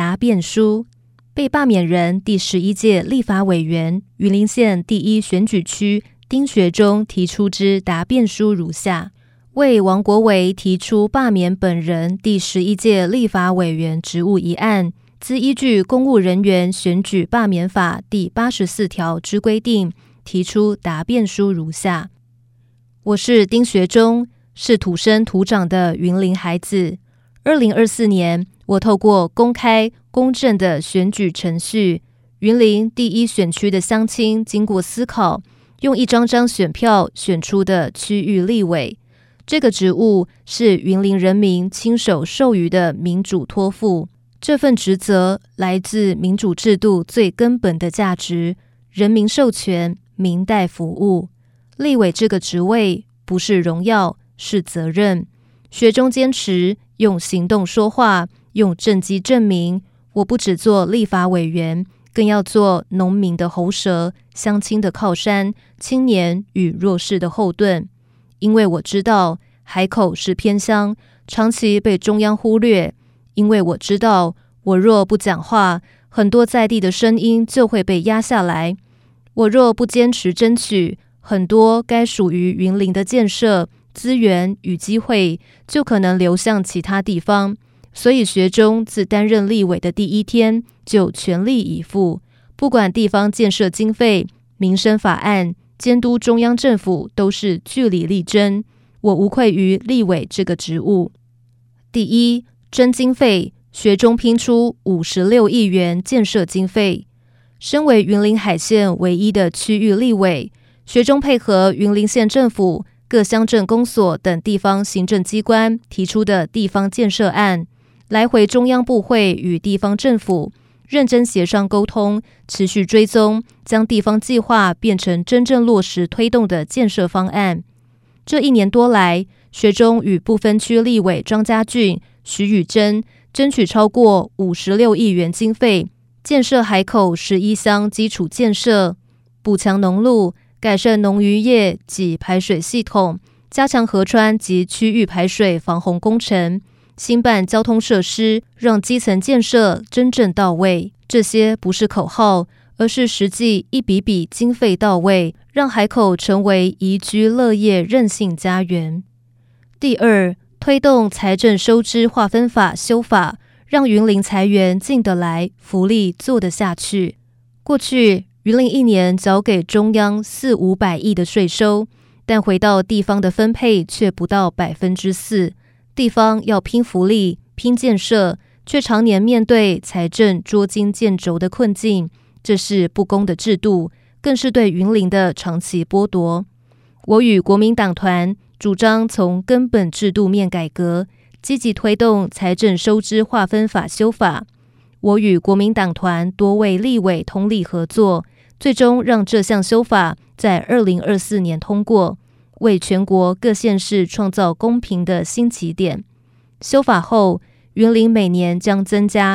答辩书。被罢免人第11届立法委员云林县第1选举区丁学忠提出之答辩书如下：为王国维提出罢免本人第11届立法委员职务一案，自依据《公务人员选举罢免法》第84条之规定，提出答辩书如下：我是丁学忠，是土生土长的云林孩子。2024年，我透过公开公正的选举程序，云林第1选区的乡亲经过思考，用一张张选票选出的区域立委。这个职务是云林人民亲手授予的民主托付，这份职责来自民主制度最根本的价值：人民授权，民代服务。立委这个职位不是荣耀，是责任。学忠坚持用行动说话，用政绩证明，我不只做立法委员，更要做农民的喉舌、乡亲的靠山、青年与弱势的后盾。因为我知道海口是偏乡，长期被中央忽略。因为我知道我若不讲话，很多在地的声音就会被压下来。我若不坚持争取，很多该属于云林的建设、资源与机会就可能流向其他地方。所以学忠自担任立委的第1天就全力以赴，不管地方建设经费、民生法案、监督中央政府，都是据理力争。我无愧于立委这个职务。第一，争经费，学忠拼出56亿元建设经费。身为云林海线唯一的区域立委，学忠配合云林县政府、各乡镇公所等地方行政机关提出的地方建设案，来回中央部会与地方政府认真协商沟通，持续追踪，将地方计划变成真正落实推动的建设方案。这1年多来，学忠与不分区立委庄家俊、徐宇珍争取超过56亿元经费，建设海口11乡基础建设，补强农路，改善农渔业及排水系统，加强河川及区域排水防洪工程，兴办交通设施，让基层建设真正到位。这些不是口号，而是实际一笔笔经费到位，让海口成为宜居乐业韧性家园。第二，推动财政收支划分法修法，让云林财源进得来，福利做得下去。过去云林1年缴给中央400-500亿的税收，但回到地方的分配却不到4%。地方要拼福利、拼建设，却常年面对财政捉襟见肘的困境，这是不公的制度，更是对云林的长期剥夺。我与国民党团主张从根本制度面改革，积极推动财政收支划分法修法。我与国民党团多位立委通力合作，最终让这项修法在2024年通过，为全国各县市创造公平的新起点。修法后，云林每年将增加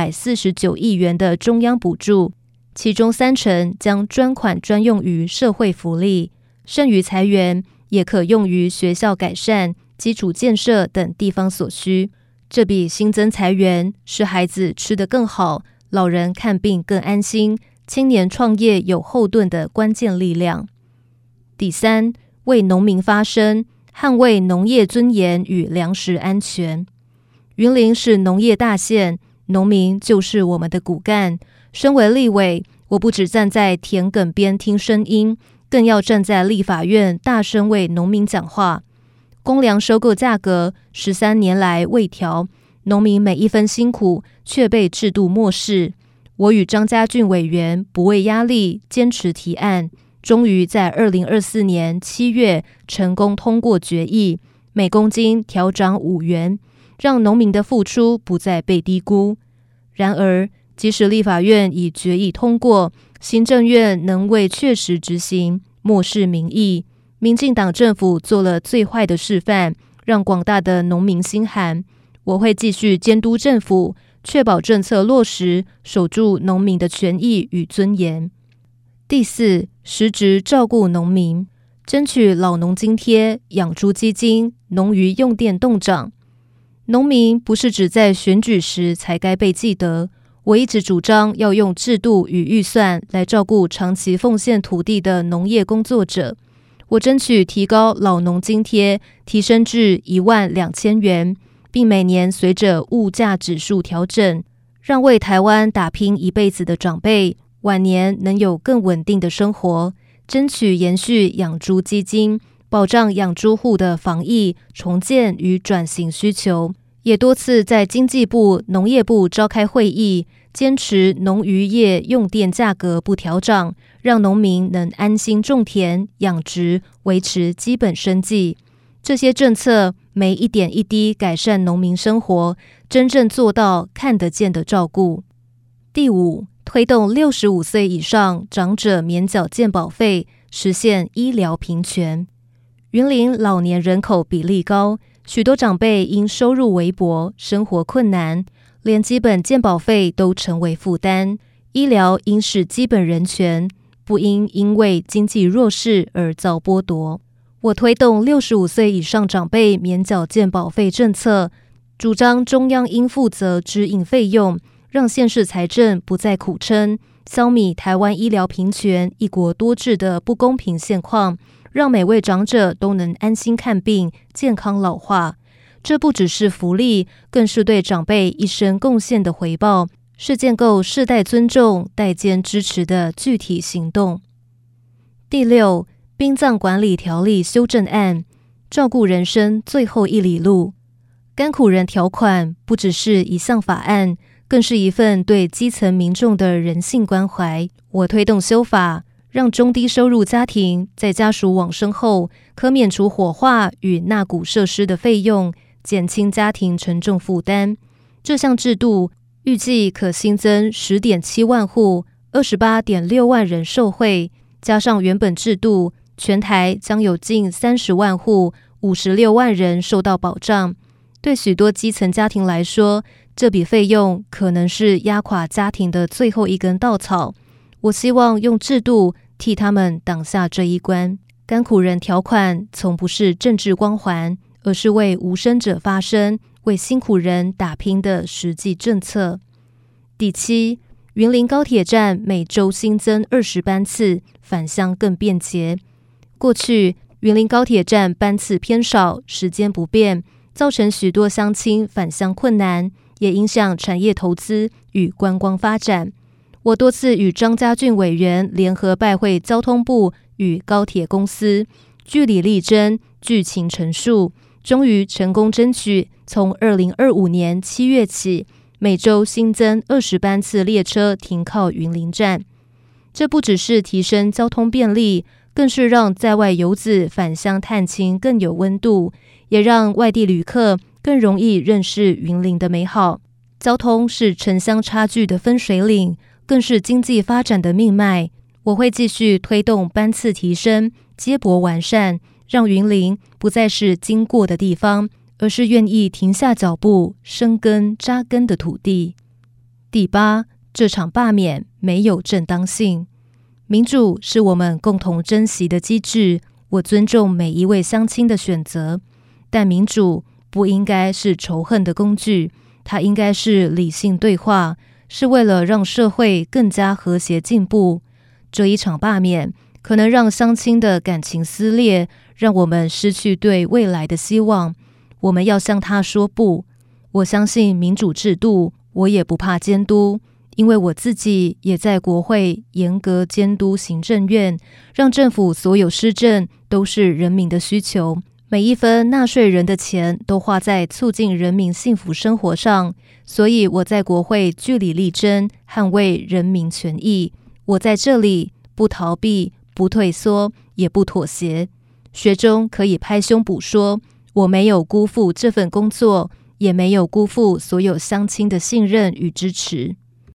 149亿元的中央补助，其中30%将专款专用于社会福利，剩余财源也可用于学校改善、基础建设等地方所需。这笔新增财源使孩子吃得更好，老人看病更安心，青年创业有后盾的关键力量。第三，为农民发声，捍卫农业尊严与粮食安全。云林是农业大县，农民就是我们的骨干。身为立委，我不只站在田埂边听声音，更要站在立法院大声为农民讲话。公粮收购价格13年来未调，农民每一分辛苦却被制度漠视。我与张家俊委员不畏压力，坚持提案，终于在2024年7月成功通过决议，每公斤调涨5元，让农民的付出不再被低估。然而，即使立法院已决议通过，行政院能未确实执行，漠视民意，民进党政府做了最坏的示范，让广大的农民心寒。我会继续监督政府，确保政策落实，守住农民的权益与尊严。第四，实质照顾农民，争取老农津贴、养猪基金、农渔用电动涨。 农民不是只在选举时才该被记得，我一直主张要用制度与预算来照顾长期奉献土地的农业工作者。我争取提高老农津贴，提升至12000元，并每年随着物价指数调整，让为台湾打拼一辈子的长辈晚年能有更稳定的生活，争取延续养猪基金，保障养猪户的防疫、重建与转型需求，也多次在经济部、农业部召开会议，坚持农渔业用电价格不调涨，让农民能安心种田、养殖，维持基本生计。这些政策没一点一滴改善农民生活，真正做到看得见的照顾。第五，推动65岁以上长者免缴健保费，实现医疗平权。云林老年人口比例高，许多长辈因收入微薄，生活困难，连基本健保费都成为负担。医疗应是基本人权，不应因为经济弱势而遭剥夺。我推动65岁以上长辈免缴健保费政策，主张中央应负责支应费用，让县市财政不再苦撑，消弭台湾医疗平权、一国多制的不公平现况，让每位长者都能安心看病、健康老化。这不只是福利，更是对长辈一生贡献的回报，是建构世代尊重、代间支持的具体行动。第六，殡葬管理条例修正案，照顾人生最后一里路。甘苦人条款不只是一项法案，更是一份对基层民众的人性关怀。我推动修法，让中低收入家庭在家属往生后，可免除火化与纳骨设施的费用，减轻家庭沉重负担。这项制度预计可新增 10.7 万户， 28.6万人受惠，加上原本制度，全台将有近30万户，56万人受到保障。对许多基层家庭来说，这笔费用可能是压垮家庭的最后一根稻草。我希望用制度替他们挡下这一关。甘苦人条款从不是政治光环，而是为无声者发声，为辛苦人打拼的实际政策。第七，云林高铁站每周新增20班次，返乡更便捷。过去云林高铁站班次偏少，时间不便，造成许多乡亲返乡困难，也影响产业投资与观光发展。我多次与张家俊委员联合拜会交通部与高铁公司，据理力争，据情陈述，终于成功争取从2025年7月起，每周新增20班次列车停靠云林站。这不只是提升交通便利，更是让在外游子返乡探亲更有温度，也让外地旅客更容易认识云林的美好。交通是城乡差距的分水岭，更是经济发展的命脉。我会继续推动班次提升、接驳完善，让云林不再是经过的地方，而是愿意停下脚步、生根扎根的土地。第八，这场罢免没有正当性。民主是我们共同珍惜的机制，我尊重每一位乡亲的选择，但民主不应该是仇恨的工具，它应该是理性对话，是为了让社会更加和谐进步。这一场罢免可能让乡亲的感情撕裂，让我们失去对未来的希望。我们要向他说不。我相信民主制度，我也不怕监督，因为我自己也在国会严格监督行政院，让政府所有施政都是人民的需求，每一分纳税人的钱都花在促进人民幸福生活上。所以我在国会据理力争，捍卫人民权益。我在这里不逃避，不退缩，也不妥协。学中可以拍胸脯说，我没有辜负这份工作，也没有辜负所有乡亲的信任与支持。